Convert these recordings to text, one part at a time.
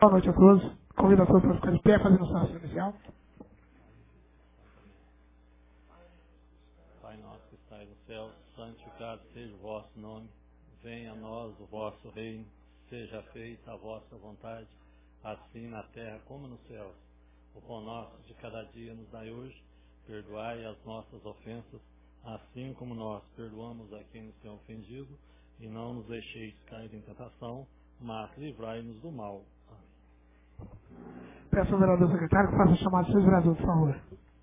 Boa noite a todos. Convido a todos para ficar de pé, fazendo a oração inicial. Pai nosso que estais no céu, santificado seja o vosso nome. Venha a nós o vosso reino. Seja feita a vossa vontade, assim na terra como nos céus. O pão nosso de cada dia nos dai hoje. Perdoai as nossas ofensas, assim como nós perdoamos a quem nos tem ofendido. E não nos deixeis cair em tentação, mas livrai-nos do mal. Peço ao vereador secretário que faça a chamada dos seus vereadores, por favor.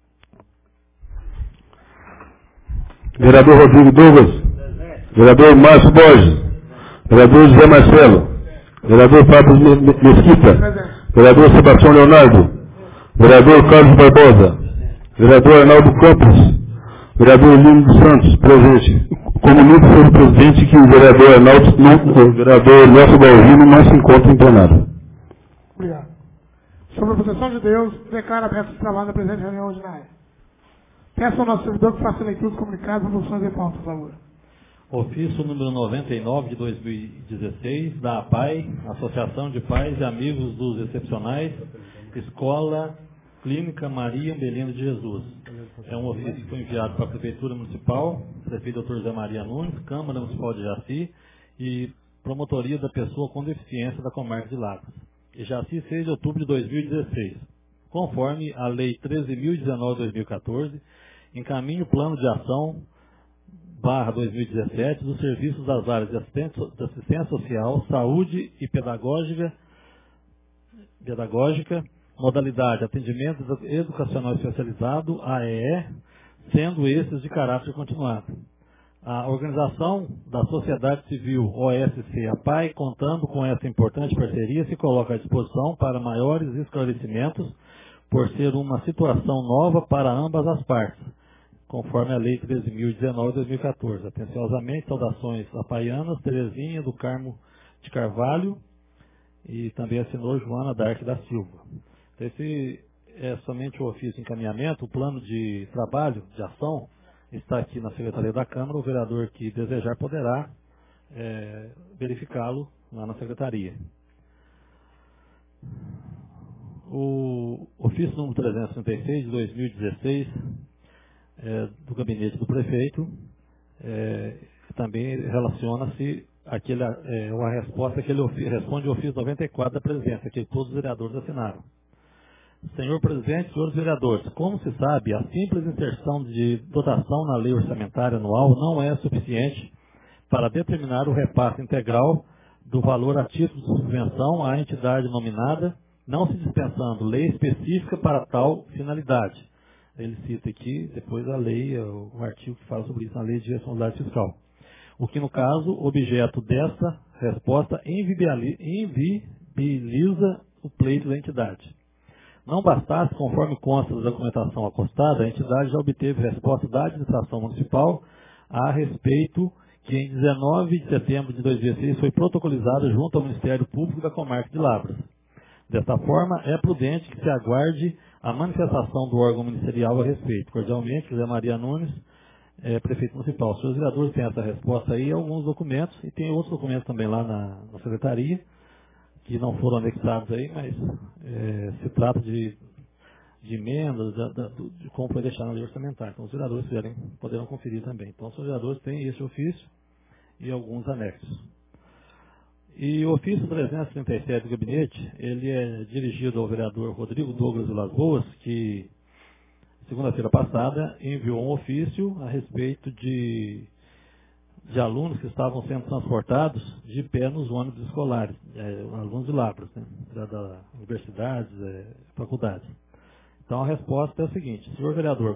Vereador Rodrigo Douglas. Vereador Márcio Borges. Vereador José Marcelo. Vereador Fábio Mesquita. Vereador Sebastião Leonardo. Vereador Carlos Barbosa. Vereador Arnaldo Campos. Vereador Lino dos Santos, presente. Comunico sobre o presidente que o vereador Nelson Balvino não se encontra em plenário. Obrigado. Sobre a proteção de Deus, declara aberto o trabalho da presente reunião ordinária. Peço ao nosso servidor que faça a leitura dos comunicados e moções em pauta, por favor. Ofício número 99 de 2016, da APAI, Associação de Pais e Amigos dos Excepcionais, Escola Clínica Maria Ambelino de Jesus. É um ofício que foi enviado para a Prefeitura Municipal, prefeito Dr. José Maria Nunes, Câmara Municipal de Jaci e Promotoria da Pessoa com Deficiência da Comarca de Lavras. E Jaci, 6 de outubro de 2016. Conforme a Lei 13.019/2014, encaminha o Plano de Ação /2017 dos serviços das áreas de assistência social, saúde e pedagógica, modalidade atendimento educacional especializado, AEE, sendo esses de caráter continuado. A organização da sociedade civil OSC APAI, contando com essa importante parceria, se coloca à disposição para maiores esclarecimentos, por ser uma situação nova para ambas as partes, conforme a Lei 13.019/2014. Atenciosamente, saudações apaianas, Terezinha do Carmo de Carvalho, e também assinou Joana Darque da Silva. Esse é somente o ofício de encaminhamento. O plano de trabalho, de ação, está aqui na Secretaria da Câmara. O vereador que desejar poderá verificá-lo lá na Secretaria. O ofício número 336 de 2016, do gabinete do prefeito, também relaciona-se uma resposta que ele responde ao ofício 94 da presidência, que todos os vereadores assinaram. Senhor presidente, senhores vereadores, como se sabe, a simples inserção de dotação na lei orçamentária anual não é suficiente para determinar o repasse integral do valor a título de subvenção à entidade nominada, não se dispensando lei específica para tal finalidade. Ele cita aqui, depois a lei, o artigo que fala sobre isso na lei de responsabilidade fiscal. O que, no caso, objeto dessa resposta inviabiliza o pleito da entidade. Não bastasse, conforme consta da documentação acostada, a entidade já obteve resposta da administração municipal a respeito que em 19 de setembro de 2016 foi protocolizada junto ao Ministério Público da Comarca de Lavras. Desta forma, é prudente que se aguarde a manifestação do órgão ministerial a respeito. Cordialmente, José Maria Nunes, prefeito municipal. Os senhores vereadores têm essa resposta aí, alguns documentos, e tem outros documentos também lá na secretaria, que não foram anexados aí, mas se trata de emendas, de como foi deixado na lei orçamentária. Então, os vereadores poderão conferir também. Então, os vereadores têm esse ofício e alguns anexos. E o ofício 337 do gabinete, ele é dirigido ao vereador Rodrigo Douglas Vilas Boas, que, segunda-feira passada, enviou um ofício a respeito de alunos que estavam sendo transportados de pé nos ônibus escolares, alunos de Lavras, né, da universidades, faculdades. Então, a resposta é a seguinte: senhor vereador,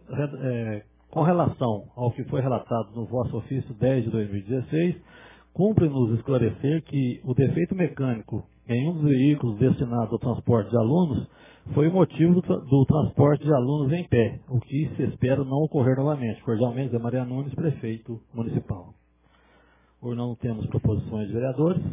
com relação ao que foi relatado no vosso ofício 10 de 2016, cumpre-nos esclarecer que o defeito mecânico em um dos veículos destinados ao transporte de alunos foi o motivo do transporte de alunos em pé, o que se espera não ocorrer novamente. Cordialmente, Zé Maria Nunes, prefeito municipal. Por não temos proposições de vereadores.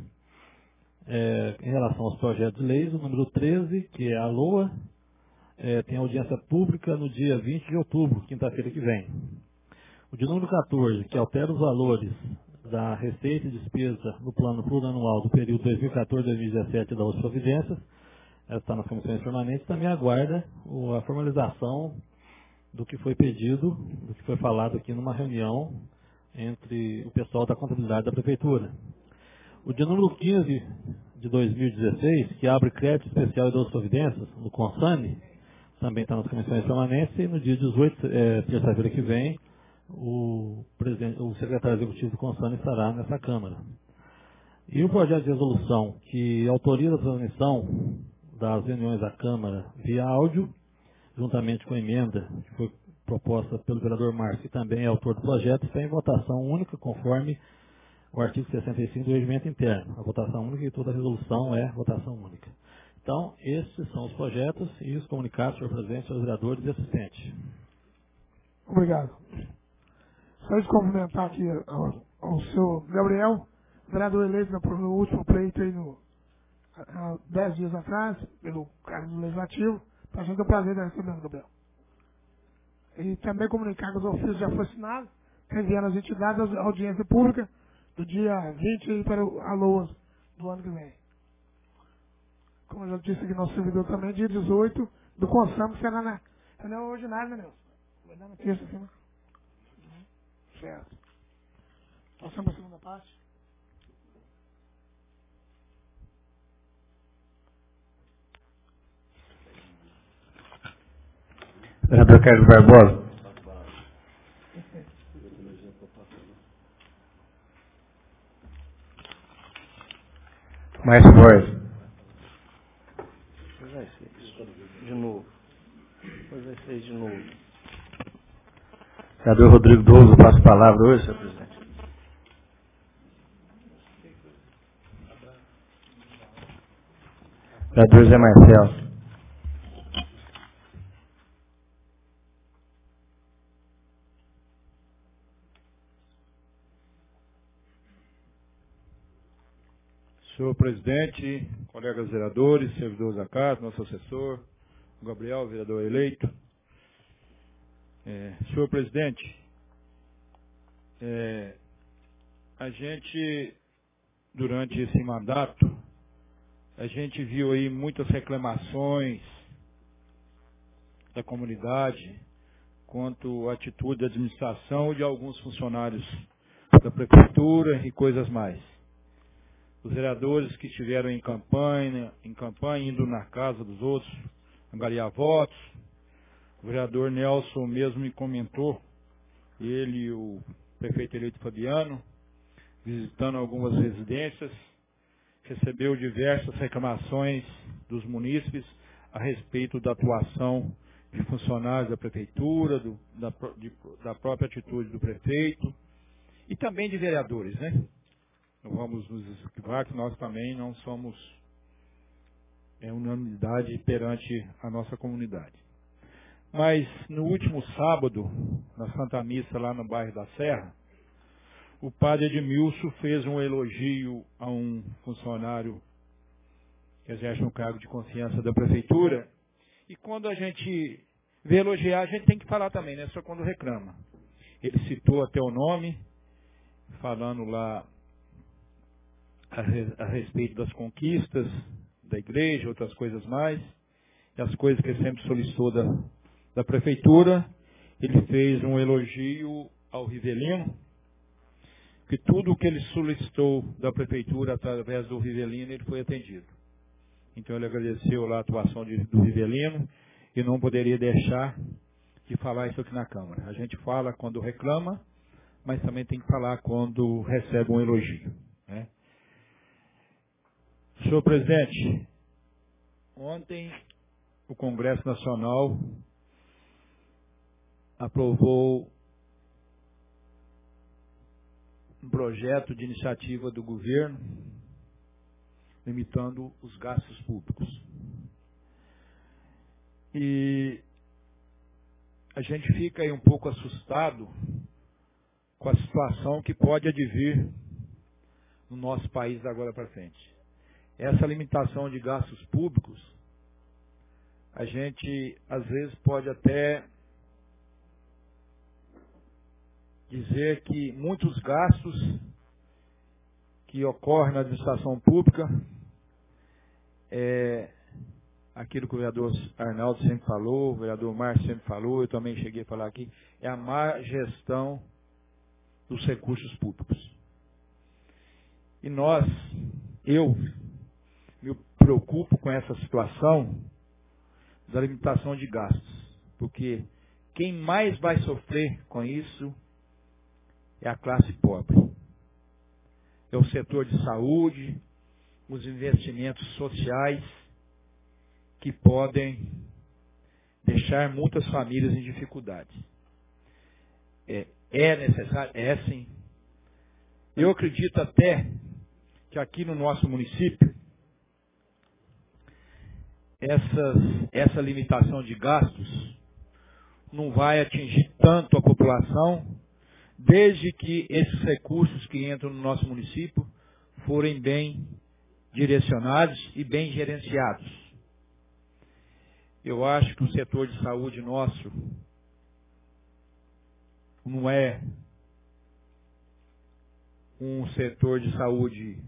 Em relação aos projetos de leis, o número 13, que é a LOA, tem audiência pública no dia 20 de outubro, quinta-feira que vem. O de número 14, que altera os valores da receita e despesa no plano plurianual do período 2014-2017 da outras providências. Ela está nas comissões permanentes, também aguarda a formalização do que foi pedido, do que foi falado aqui numa reunião entre o pessoal da contabilidade da Prefeitura. O dia número 15 de 2016, que abre crédito especial e outras providências, no Consane, também está nas comissões permanentes, e no dia 18, terça-feira que vem, o secretário executivo do Consane estará nessa Câmara. E o projeto de resolução que autoriza a transmissão das reuniões da Câmara via áudio, juntamente com a emenda que foi proposta pelo vereador Márcio, que também é autor do projeto, está em votação única, conforme o artigo 65 do regimento interno. A votação única e toda a resolução é votação única. Então, esses são os projetos e os comunicados, senhor presidente, senhores vereadores e assistentes. Obrigado. Só de cumprimentar aqui ao senhor Gabriel, vereador eleito no último pleito aí há 10 dias atrás, pelo cargo do Legislativo. Para a gente é um prazer de receber, Gabriel. E também comunicar que os ofícios já foram assinados, enviando as entidades à audiência pública do dia 20 para a LOAS do ano que vem. Como eu já disse aqui, nosso servidor também, dia 18 do Consam, que será na reunião ordinária, né, Nelson? Vai dar na terça-feira. Certo. Passamos para a segunda parte. Vereador Carlos Barbosa. Márcio Borges. Vai ser isso de novo. Depois vai ser de novo. Vereador Rodrigo Douzo, passo a palavra hoje, senhor presidente. Vereador Zé Marcelo. Senhor presidente, colegas vereadores, servidores da casa, nosso assessor, o Gabriel, vereador eleito. Senhor presidente, a gente, durante esse mandato, a gente viu aí muitas reclamações da comunidade quanto à atitude da administração e de alguns funcionários da prefeitura e coisas mais. Os vereadores que estiveram em campanha, indo na casa dos outros, angariar votos. O vereador Nelson mesmo me comentou, ele e o prefeito eleito Fabiano, visitando algumas residências, recebeu diversas reclamações dos munícipes a respeito da atuação de funcionários da prefeitura, da própria atitude do prefeito e também de vereadores, né? Não vamos nos esquivar que nós também não somos unanimidade perante a nossa comunidade. Mas no último sábado, na Santa Missa lá no bairro da Serra, o padre Edmilson fez um elogio a um funcionário que exerce um cargo de confiança da prefeitura. E quando a gente vê elogiar, a gente tem que falar também, né? Só quando reclama. Ele citou até o nome, falando lá a respeito das conquistas da igreja, outras coisas mais, e as coisas que ele sempre solicitou da prefeitura. Ele fez um elogio ao Rivelino, que tudo o que ele solicitou da prefeitura através do Rivelino, ele foi atendido. Então ele agradeceu lá a atuação do Rivelino e não poderia deixar de falar isso aqui na Câmara. A gente fala quando reclama, mas também tem que falar quando recebe um elogio, né? Senhor presidente, ontem o Congresso Nacional aprovou um projeto de iniciativa do governo limitando os gastos públicos. E a gente fica aí um pouco assustado com a situação que pode advir no nosso país da agora para frente. Essa limitação de gastos públicos, a gente às vezes pode até dizer que muitos gastos que ocorre na administração pública é aquilo que o vereador Arnaldo sempre falou, o vereador Márcio sempre falou, eu também cheguei a falar aqui, é a má gestão dos recursos públicos. E eu me preocupo com essa situação da limitação de gastos, porque quem mais vai sofrer com isso é a classe pobre. É o setor de saúde, os investimentos sociais que podem deixar muitas famílias em dificuldades. É necessário? É sim. Eu acredito até que aqui no nosso município, essa limitação de gastos não vai atingir tanto a população, desde que esses recursos que entram no nosso município forem bem direcionados e bem gerenciados. Eu acho que o setor de saúde nosso não é um setor de saúde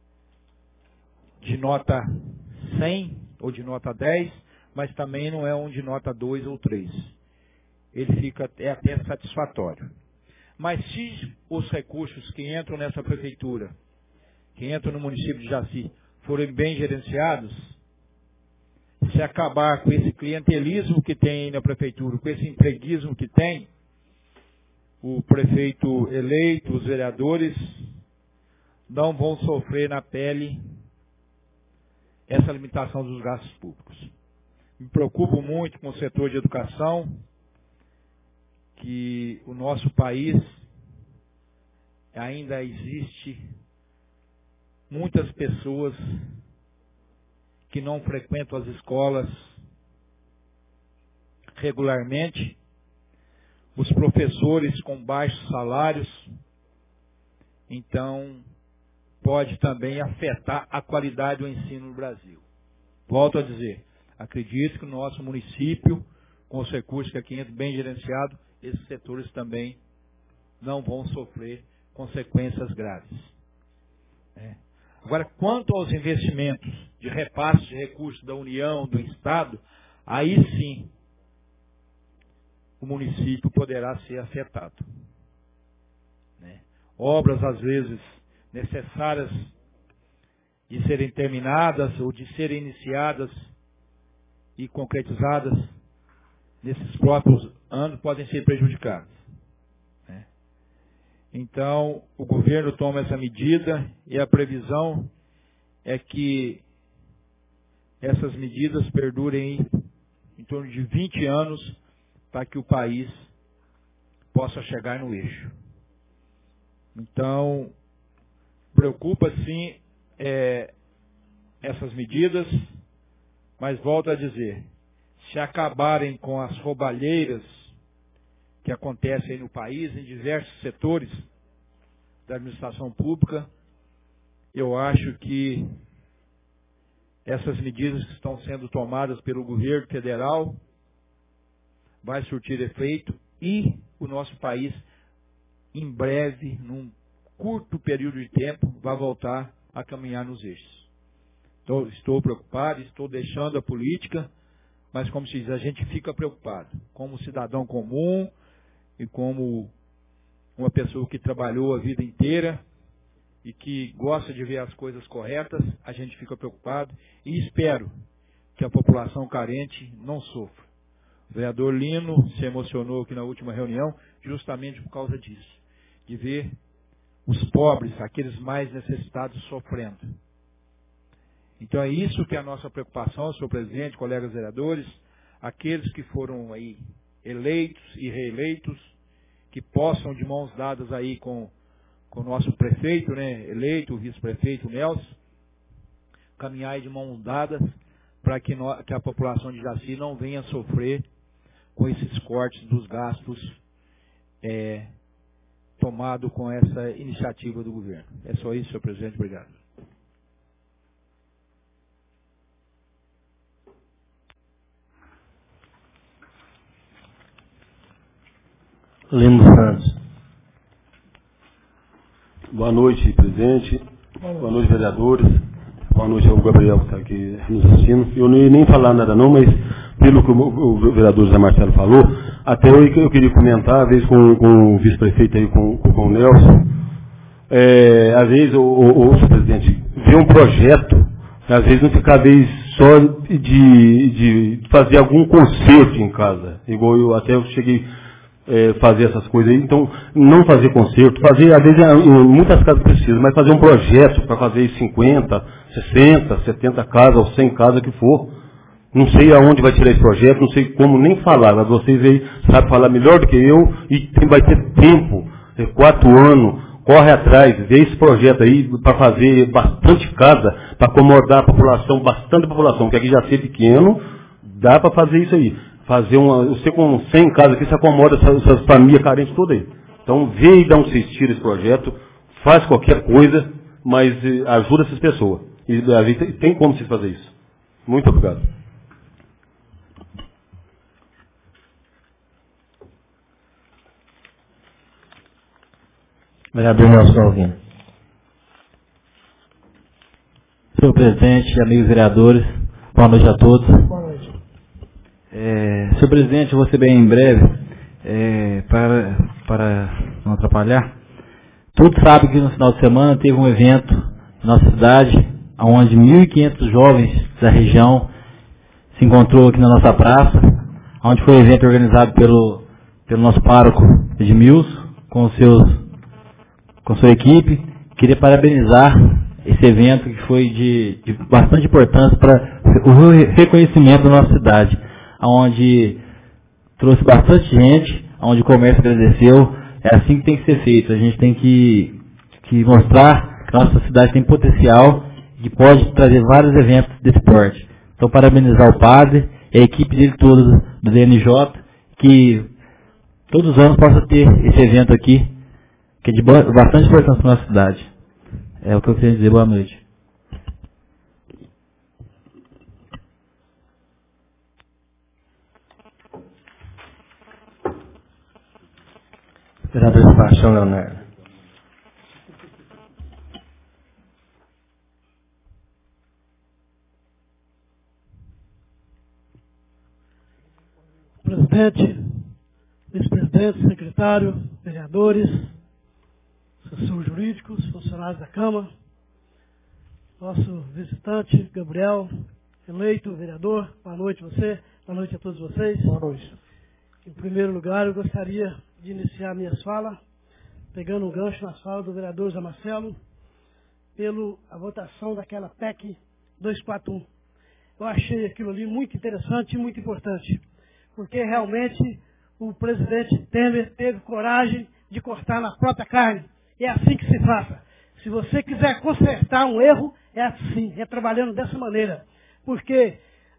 de nota 100 ou de nota 10, mas também não é um de nota 2 ou 3. Ele fica até satisfatório. Mas se os recursos que entram nessa prefeitura, que entram no município de Jaci, forem bem gerenciados, se acabar com esse clientelismo que tem aí na prefeitura, com esse entreguismo que tem, o prefeito eleito, os vereadores, não vão sofrer na pele essa limitação dos gastos públicos. Me preocupo muito com o setor de educação, que o nosso país ainda existe muitas pessoas que não frequentam as escolas regularmente, os professores com baixos salários, então pode também afetar a qualidade do ensino no Brasil. Volto a dizer, acredito que o nosso município, com os recursos que aqui entram bem gerenciados, esses setores também não vão sofrer consequências graves. Agora, quanto aos investimentos de repasse de recursos da União, do Estado, aí sim o município poderá ser afetado. Obras, às vezes, necessárias de serem terminadas ou de serem iniciadas e concretizadas nesses próprios anos podem ser prejudicadas. Então, o governo toma essa medida e a previsão é que essas medidas perdurem em torno de 20 anos para que o país possa chegar no eixo. Então, preocupa sim essas medidas, mas volto a dizer, se acabarem com as roubalheiras que acontecem aí no país, em diversos setores da administração pública, eu acho que essas medidas que estão sendo tomadas pelo governo federal vai surtir efeito e o nosso país, em breve, num curto período de tempo, vai voltar a caminhar nos eixos. Então, estou preocupado, estou deixando a política, mas como se diz, a gente fica preocupado, como cidadão comum e como uma pessoa que trabalhou a vida inteira e que gosta de ver as coisas corretas, a gente fica preocupado e espero que a população carente não sofra. O vereador Lino se emocionou aqui na última reunião justamente por causa disso, de ver os pobres, aqueles mais necessitados, sofrendo. Então é isso que é a nossa preocupação, senhor presidente, colegas vereadores, aqueles que foram aí eleitos e reeleitos, que possam de mãos dadas aí com o nosso prefeito, eleito, o vice-prefeito Nelson, caminhar aí de mãos dadas para que a população de Jaci não venha sofrer com esses cortes dos gastos tomado com essa iniciativa do governo. É só isso, senhor presidente. Obrigado. Lino Santos. Boa noite, presidente. Boa noite, vereadores. Boa noite ao Gabriel que está aqui nos assistindo. Eu não ia nem falar nada não, mas pelo que o vereador José Marcelo falou, até eu queria comentar, às vezes com o vice-prefeito aí, com o Nelson, às vezes o presidente vê um projeto, às vezes não fica, às vezes, só de fazer algum conserto em casa. Igual eu cheguei fazer essas coisas aí, então não fazer conserto, fazer, às vezes, em muitas casas precisa, mas fazer um projeto para fazer 50, 60, 70 casas, ou 100 casas que for. Não sei aonde vai tirar esse projeto, não sei como nem falar, mas vocês aí sabem falar melhor do que eu e vai ter tempo, 4 anos, corre atrás, vê esse projeto aí para fazer bastante casa, para acomodar a população, bastante população, que aqui já ser pequeno, dá para fazer isso aí. Fazer você com 100 casas aqui, você acomoda essas famílias carentes todas aí. Então, vê e dá um assistir esse projeto, faz qualquer coisa, mas ajuda essas pessoas. E a gente tem como se fazer isso. Muito obrigado. Vereador Nelson Alvino. Senhor presidente, amigos vereadores, boa noite a todos. Boa noite. Senhor presidente, eu vou ser bem breve, para não atrapalhar. Todos sabem que no final de semana teve um evento em nossa cidade, onde 1.500 jovens da região se encontrou aqui na nossa praça, onde foi um evento organizado pelo nosso pároco Edmilson, com sua equipe. Queria parabenizar esse evento que foi de bastante importância para o reconhecimento da nossa cidade, onde trouxe bastante gente, onde o comércio agradeceu. É assim que tem que ser feito. A gente tem que mostrar que a nossa cidade tem potencial e que pode trazer vários eventos desse porte. Então, parabenizar o padre e a equipe dele toda do DNJ, que todos os anos possa ter esse evento aqui, que é de bastante importância para a nossa cidade. É o que eu queria dizer. Boa noite. Vereador Sebastião Leonardo. Presidente, vice-presidente, secretário, vereadores, assessores jurídicos, funcionários da Câmara, nosso visitante, Gabriel, eleito vereador, boa noite a você, boa noite a todos vocês. Boa noite. Em primeiro lugar, eu gostaria de iniciar minhas falas, pegando um gancho nas falas do vereador Zé Marcelo, pela votação daquela PEC 241. Eu achei aquilo ali muito interessante e muito importante, porque realmente o presidente Temer teve coragem de cortar na própria carne. É assim que se faça. Se você quiser consertar um erro, é assim, é trabalhando dessa maneira. Porque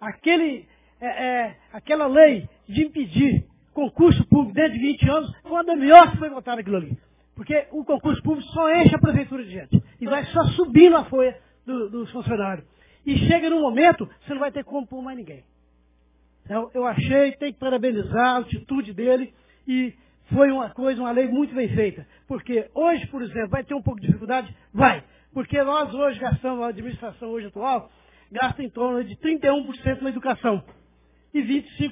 aquela lei de impedir concurso público dentro de 20 anos foi uma das melhores que foi votada aquilo ali. Porque o concurso público só enche a prefeitura de gente. E vai só subindo a folha dos funcionários. E chega num momento, você não vai ter como pôr mais ninguém. Então, eu achei, tem que parabenizar a atitude dele e foi uma lei muito bem feita. Porque hoje, por exemplo, vai ter um pouco de dificuldade? Vai. Porque nós hoje gastamos, a administração hoje atual, gasta em torno de 31% na educação. E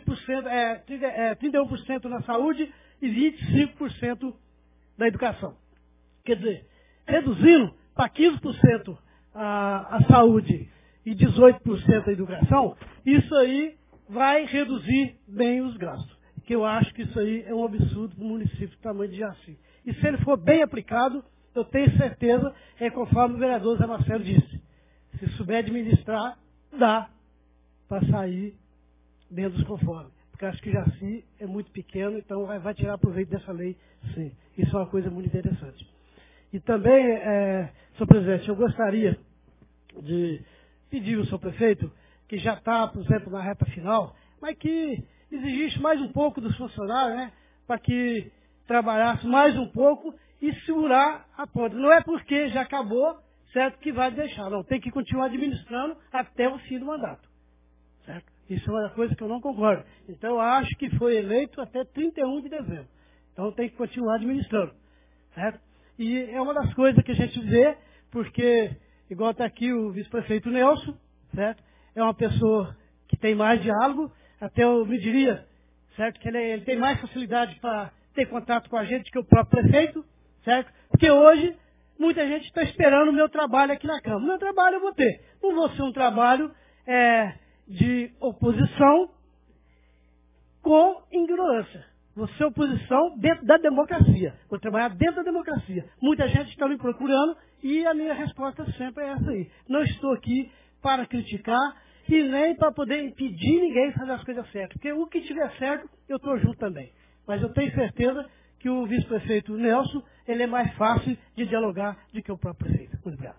31% na saúde e 25% na educação. Quer dizer, reduzindo para 15% a saúde e 18% a educação, isso aí vai reduzir bem os gastos. Que eu acho que isso aí é um absurdo para o município do tamanho de Jaci. E se ele for bem aplicado, eu tenho certeza, conforme o vereador Zé Marcelo disse, se souber administrar, dá para sair dentro dos conformes. Porque acho que Jaci é muito pequeno, então vai tirar proveito dessa lei, sim. Isso é uma coisa muito interessante. E também, senhor presidente, eu gostaria de pedir ao senhor prefeito, que já está, por exemplo, na reta final, mas que exigisse mais um pouco dos funcionários, né, para que trabalhasse mais um pouco e segurar a ponta. Não é porque já acabou, certo, que vai deixar. Não, tem que continuar administrando até o fim do mandato. Certo? Isso é uma coisa que eu não concordo. Então, eu acho que foi eleito até 31 de dezembro. Então, tem que continuar administrando. Certo? E é uma das coisas que a gente vê, porque, igual está aqui o vice-prefeito Nelson, certo? É uma pessoa que tem mais diálogo, até eu me diria, certo? Que ele tem mais facilidade para ter contato com a gente que o próprio prefeito, certo? Porque hoje muita gente está esperando o meu trabalho aqui na Câmara. O meu trabalho eu vou ter. Não vou ser um trabalho de oposição com ignorância. Vou ser oposição dentro da democracia. Vou trabalhar dentro da democracia. Muita gente está me procurando e a minha resposta sempre é essa aí. Não estou aqui para criticar e nem para poder impedir ninguém de fazer as coisas certas. Porque o que tiver certo, eu estou junto também. Mas eu tenho certeza que o vice-prefeito Nelson, ele é mais fácil de dialogar do que o próprio prefeito. Muito obrigado.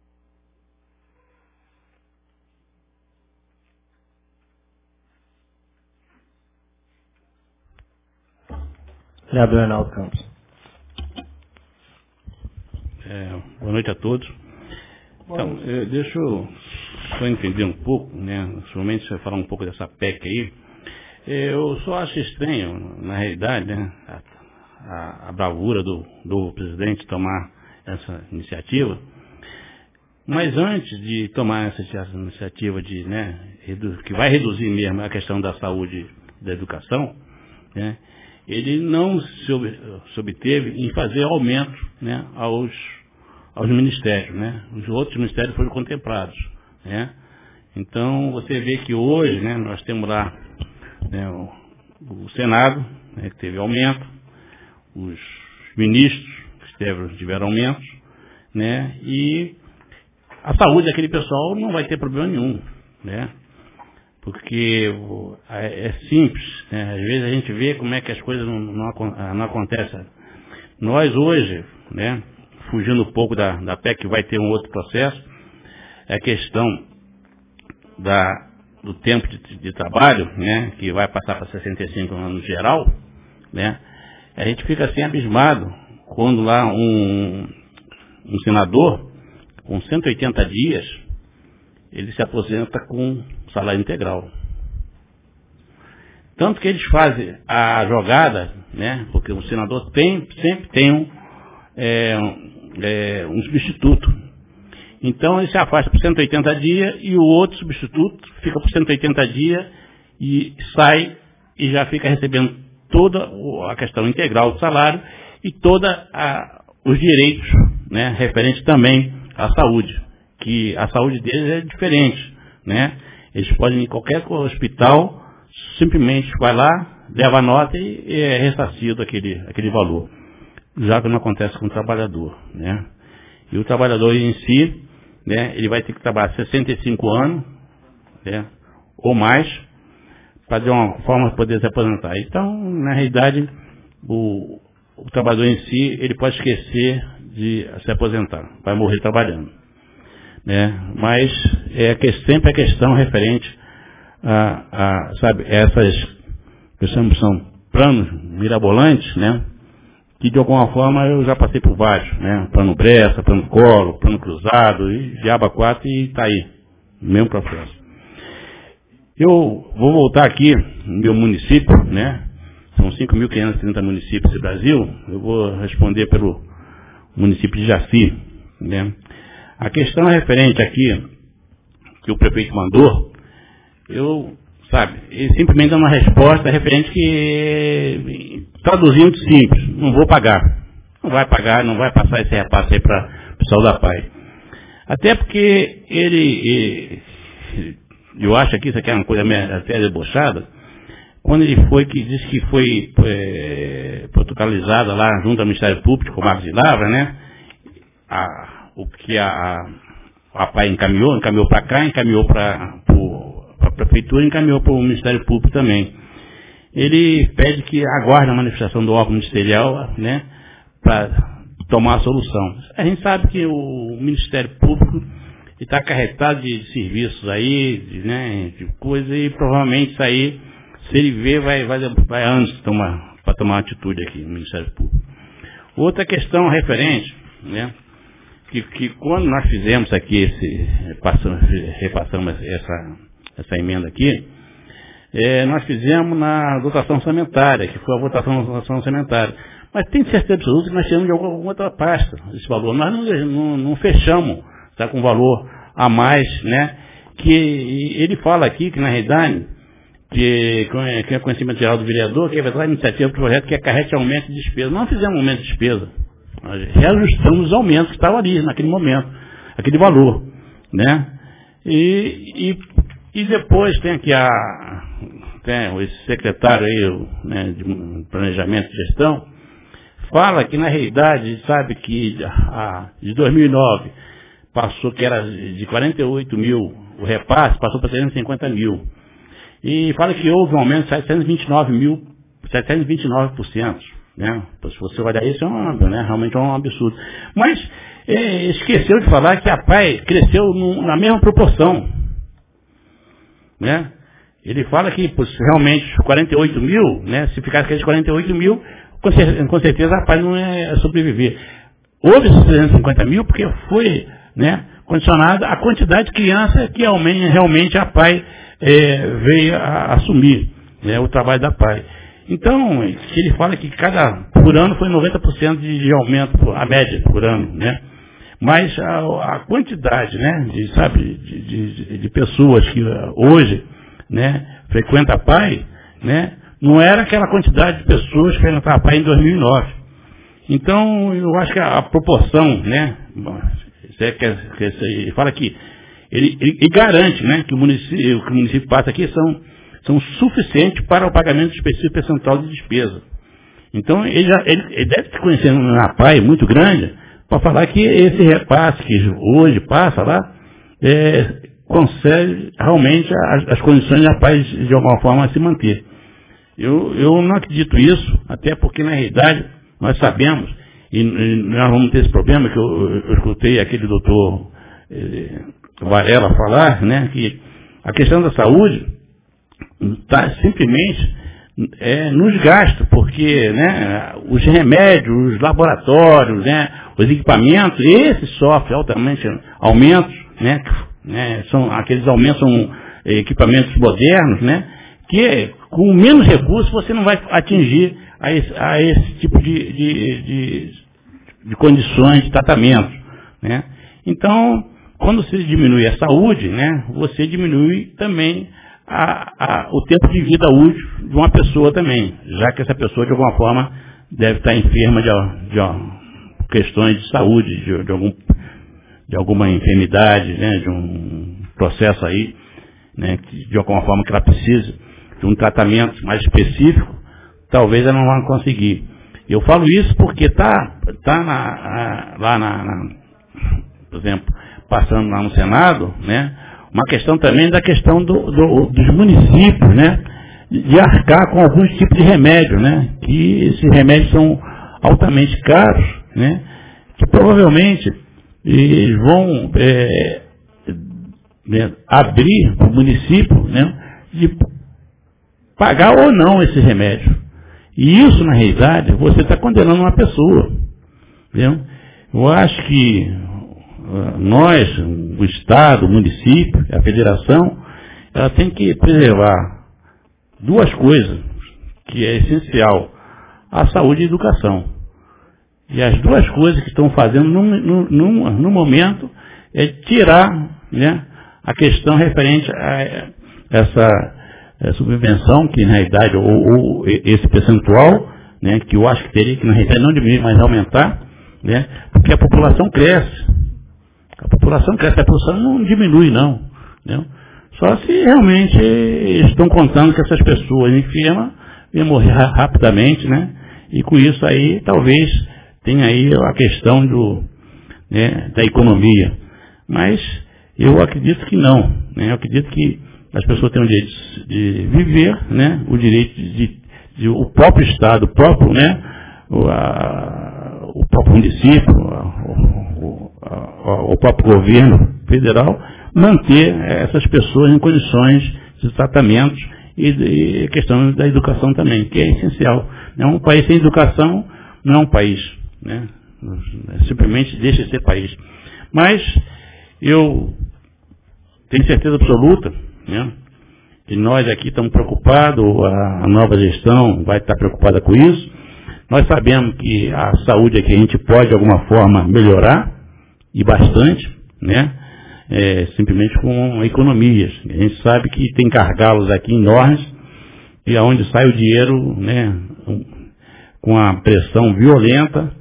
Vereador Arnaldo Campos. Boa noite a todos. Então, deixa eu só entender um pouco, né? Somente você falar um pouco dessa PEC aí. Eu só acho estranho, na realidade, né, a bravura do presidente tomar essa iniciativa. Mas antes de tomar essa iniciativa de, né, que vai reduzir mesmo a questão da saúde e da educação, né, ele não se obteve em fazer aumento, né, aos ministérios, né? Os outros ministérios foram contemplados, né? Então, você vê que hoje, né, nós temos lá, né, o Senado, né, que teve aumento, os ministros que tiveram aumentos, né? E a saúde daquele pessoal não vai ter problema nenhum, né? Porque é simples, né? Às vezes a gente vê como é que as coisas não acontecem. Nós hoje, né, fugindo um pouco da PEC, que vai ter um outro processo, é a questão do tempo de trabalho, né, que vai passar para 65 anos geral, né? A gente fica assim abismado quando lá um senador, com 180 dias, ele se aposenta com salário integral. Tanto que eles fazem a jogada, né, porque o senador sempre tem um substituto. Então ele se afasta por 180 dias e o outro substituto fica por 180 dias e sai e já fica recebendo toda a questão integral do salário e toda os direitos, né, referentes também à saúde, que a saúde deles é diferente, né? Eles podem ir em qualquer hospital, simplesmente vai lá, leva a nota e é ressarcido aquele valor, já que não acontece com o trabalhador, né? E o trabalhador em si, né, ele vai ter que trabalhar 65 anos, né, ou mais, para de uma forma poder se aposentar. Então, na realidade, o trabalhador em si, ele pode esquecer de se aposentar, vai morrer trabalhando, né? Mas sempre a questão referente sabe, essas que são planos mirabolantes, né? Que de alguma forma eu já passei por vários, né? Plano Bressa, plano Collor, plano Cruzado, e Diaba 4 e está aí, mesmo processo. Eu vou voltar aqui no meu município, né? São 5.530 municípios do Brasil, eu vou responder pelo município de Jaci, né? A questão referente aqui, que o prefeito mandou, ele simplesmente dá uma resposta referente que, traduzindo simples, não vou pagar. Não vai pagar, não vai passar esse repasse aí para o pessoal da PAI. Até porque eu acho que isso aqui é uma coisa até debochada, quando ele disse que foi protocolizada lá junto ao Ministério Público, com o Marcos de Lavra, né? O que a PAI encaminhou para cá, encaminhou para a Prefeitura e encaminhou para o Ministério Público também. Ele pede que aguarde a manifestação do órgão ministerial, né, para tomar a solução. A gente sabe que o Ministério Público está acarretado de serviços aí, de coisa, e provavelmente isso aí, se ele ver, vai antes para tomar atitude aqui no Ministério Público. Outra questão referente, né, que quando nós fizemos aqui repassamos essa emenda aqui, nós fizemos na dotação orçamentária, que foi a votação da dotação orçamentária. Mas tem certeza absoluta que nós temos de alguma outra pasta esse valor. Nós não fechamos, tá, com valor a mais, né? Que ele fala aqui que, na realidade, que é conhecimento geral do vereador, que é a iniciativa do projeto que acarrete aumento de despesa. Não fizemos aumento de despesa. Nós reajustamos os aumentos que estavam ali, naquele momento, aquele valor, né? E depois tem aqui esse secretário aí, né, de planejamento e gestão, fala que, na realidade, sabe que de 2009 passou, que era de 48 mil o repasse, passou para 350 mil. E fala que houve um aumento de 729%. Né? Se você olhar isso, realmente é um absurdo. Mas esqueceu de falar que a PAI cresceu na mesma proporção. Né? Ele fala que realmente 48 mil, né, se ficasse aqueles 48 mil, com certeza a PAI não ia sobreviver. Houve esses 350 mil porque foi, né, condicionada a quantidade de crianças que realmente a PAI veio a assumir, né, o trabalho da PAI. Então, ele fala que por ano foi 90% de aumento, a média por ano, né? Mas a quantidade, né, de pessoas que hoje, né, frequentam a PAI, né, não era aquela quantidade de pessoas que frequentavam a PAI em 2009. Então, eu acho que a proporção, né, ele fala que ele garante, né, que o município passa aqui são suficientes para o pagamento específico percentual de despesa. Então, ele deve ter conhecido uma PAI muito grande para falar que esse repasse que hoje passa lá consegue realmente as condições da PAI de alguma forma se manter. Eu não acredito isso, até porque, na realidade, nós sabemos, e nós vamos ter esse problema, que eu escutei aquele doutor Varela falar, né, que a questão da saúde está simplesmente nos gastos, porque, né, os remédios, os laboratórios, né, os equipamentos, esses sofrem altamente aumentos, né, aqueles aumentos são equipamentos modernos, né, que com menos recursos você não vai atingir a esse tipo de condições de tratamento, né. Então, quando você diminui a saúde, né, você diminui também o tempo de vida útil de uma pessoa também, já que essa pessoa, de alguma forma, deve estar enferma de questões de saúde, de alguma enfermidade, né, de um processo aí, né, de alguma forma que ela precise de um tratamento mais específico, talvez ela não vá conseguir. Eu falo isso porque por exemplo, passando lá no Senado, né, uma questão também da questão dos municípios, né, de arcar com alguns tipos de remédio, né, que esses remédios são altamente caros, né, que provavelmente eles vão abrir para o município, né, de pagar ou não esses remédios. E isso, na realidade, você está condenando uma pessoa. Entendeu? Eu acho que nós, o Estado, o município, a federação, ela tem que preservar duas coisas que é essencial: a saúde e a educação. E as duas coisas que estão fazendo no momento é tirar, né, a questão referente a essa subvenção, que na realidade, ou esse percentual, né, que eu acho que teria que na realidade não diminuir, mas aumentar, né, porque a população cresce. A população não diminui, não. Né? Só se realmente estão contando que essas pessoas enfermas iam morrer rapidamente, né? E com isso aí, talvez tenha aí a questão da economia. Mas eu acredito que não. Né? Eu acredito que as pessoas têm o direito de viver, né? O direito de o próprio Estado, o próprio, né? O próprio município, o próprio governo federal, manter essas pessoas em condições de tratamento e questão da educação também, que é essencial. Um país sem educação não é um país, né? Simplesmente deixa de ser país. Mas eu tenho certeza absoluta, né, que nós aqui estamos preocupados, a nova gestão vai estar preocupada com isso, Nós sabemos que a saúde aqui a gente pode, de alguma forma, melhorar, e bastante, né? Simplesmente com economias. A gente sabe que tem gargalos aqui enormes, e aonde sai o dinheiro, né, com a pressão violenta,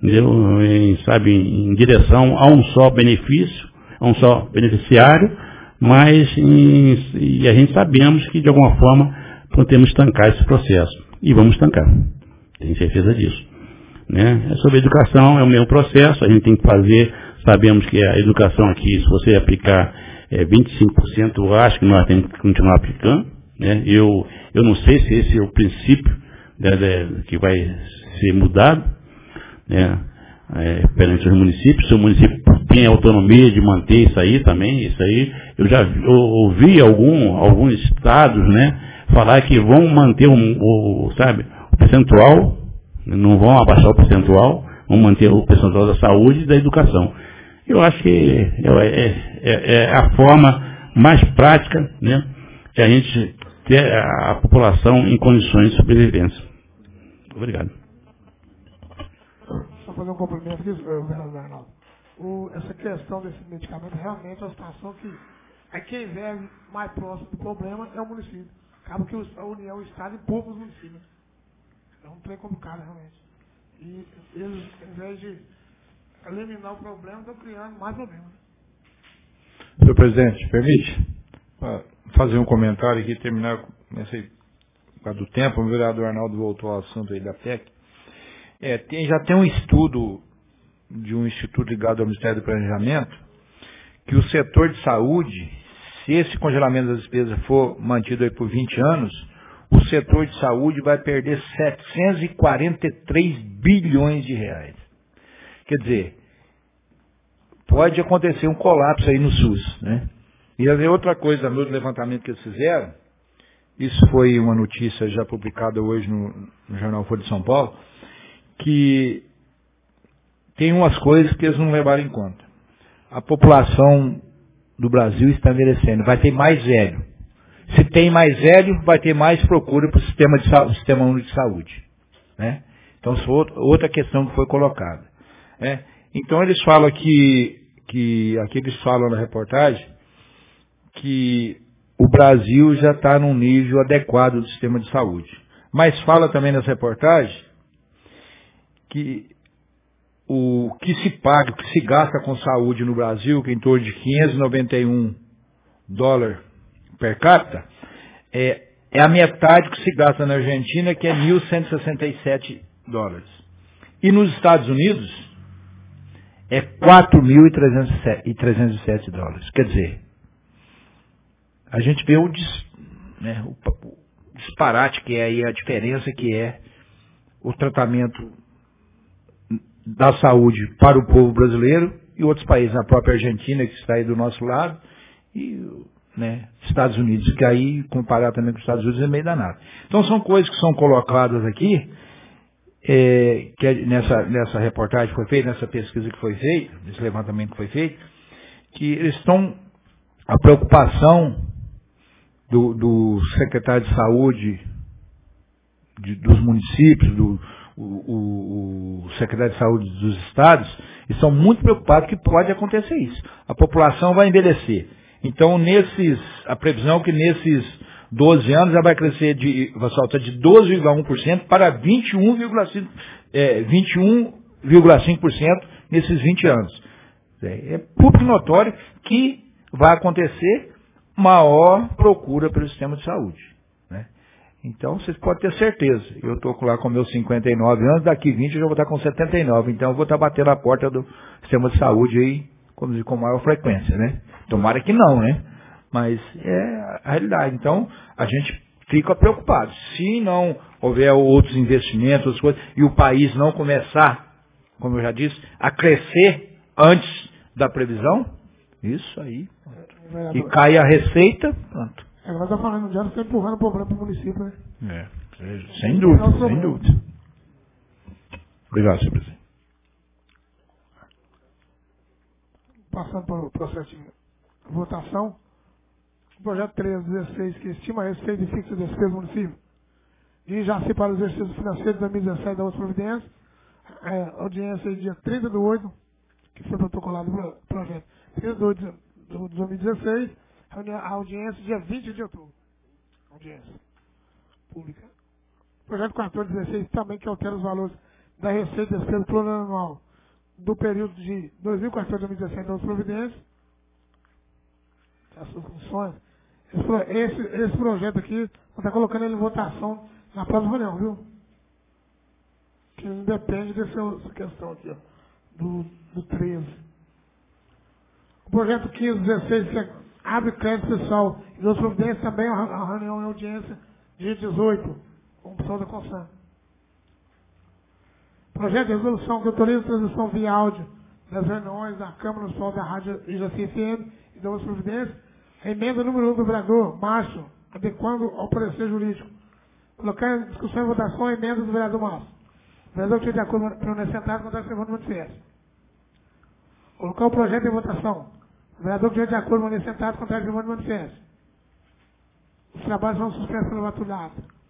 em direção a um só benefício, a um só beneficiário, mas e a gente sabemos que, de alguma forma, podemos estancar esse processo. E vamos estancar. Tenho certeza disso. Né? Sobre a educação, é o mesmo processo, a gente tem que fazer, sabemos que a educação aqui, se você aplicar 25%, eu acho que nós temos que continuar aplicando. Né? Eu não sei se esse é o princípio que vai ser mudado, né? Perante os municípios. Se o município tem autonomia de manter isso aí também, eu já ouvi alguns estados, né, falar que vão manter o percentual, não vão abaixar o percentual, vão manter o percentual da saúde e da educação. Eu acho que é a forma mais prática, né, de a gente ter a população em condições de sobrevivência. Obrigado. Só fazer um complemento aqui, vereador Arnaldo. Essa questão desse medicamento realmente é uma situação que quem vive mais próximo do problema é o município. Acaba que a União, o Estado empurra os municípios. É um trem complicado, realmente. E eles, em vez de eliminar o problema, estão criando mais problemas. Senhor presidente, permite fazer um comentário aqui, terminar por causa do tempo. O vereador Arnaldo voltou ao assunto aí da PEC. Já tem um estudo de um instituto ligado ao Ministério do Planejamento, que o setor de saúde, se esse congelamento das despesas for mantido aí por 20 anos, o setor de saúde vai perder 743 bilhões de reais. Quer dizer, pode acontecer um colapso aí no SUS, né? E aí outra coisa, no levantamento que eles fizeram, isso foi uma notícia já publicada hoje no Jornal Folha de São Paulo, que tem umas coisas que eles não levaram em conta. A população do Brasil está envelhecendo, vai ter mais velho. Se tem mais velho, vai ter mais procura para o sistema único de saúde. Né? Então, isso é outra questão que foi colocada. Né? Então, eles falam aqui eles falam na reportagem, que o Brasil já está num nível adequado do sistema de saúde. Mas fala também nessa reportagem que o que se paga, o que se gasta com saúde no Brasil, que é em torno de $591 per capita, é a metade que se gasta na Argentina, que é $1.167. E nos Estados Unidos é $4.307. Quer dizer, a gente vê o disparate que é aí, a diferença que é o tratamento da saúde para o povo brasileiro e outros países, a própria Argentina, que está aí do nosso lado, e Estados Unidos, que aí, comparar também com os Estados Unidos, é meio danado. Então, são coisas que são colocadas aqui, que nessa reportagem que foi feita, nessa pesquisa que foi feita, nesse levantamento que foi feito, que eles estão, a preocupação do secretário de saúde dos municípios, o secretário de saúde dos estados, estão muito preocupados que pode acontecer isso. A população vai envelhecer. Então, a previsão é que nesses 12 anos ela vai crescer vai saltar de 12,1% para 21,5% nesses 20 anos. É público notório que vai acontecer maior procura pelo sistema de saúde. Né? Então, vocês podem ter certeza. Eu estou lá com meus 59 anos, daqui 20 eu já vou estar com 79. Então, eu vou estar batendo a porta do sistema de saúde aí, com maior frequência, né? Tomara que não, né? Mas é a realidade. Então, a gente fica preocupado. Se não houver outros investimentos, outras coisas, e o país não começar, como eu já disse, a crescer antes da previsão, isso aí, e cai a receita, pronto. Agora está falando de ano, está empurrando o problema para o município, né? Sem dúvida, sem dúvida. Obrigado, senhor presidente. Passando para o processo de votação, o projeto 1316, que estima a receita e fixa despesa do município, de Jaci para o exercício financeiro de 2017 da outra providência. Audiência aí dia 30/8, que foi protocolado o projeto. 30/8 de 2016. A audiência dia 20 de outubro. Audiência pública. Projeto 1416 também que altera os valores da receita e despesa plurianual do período de 2014 a 2017 das providências. As suas funções. Esse projeto aqui, vou estar colocando ele em votação na próxima reunião, viu? Que não depende dessa questão aqui, ó, do 13. O projeto 1516, que abre crédito pessoal e das providências, também a reunião em audiência dia 18, com opção da Consan. Projeto de resolução que autoriza a transmissão via áudio das reuniões da Câmara Municipal da Rádio Ijaci FM e da outra providência. A emenda número 1 do vereador Márcio, adequando ao parecer jurídico. Colocar em discussão e votação a emenda do vereador Márcio. O vereador que estiver de acordo para o sentado contra a segunda manifesto. Colocar o projeto em votação. O vereador que estiver de acordo para o sentado contra a segunda manifesto. Os trabalhos são suspensos pelo ato.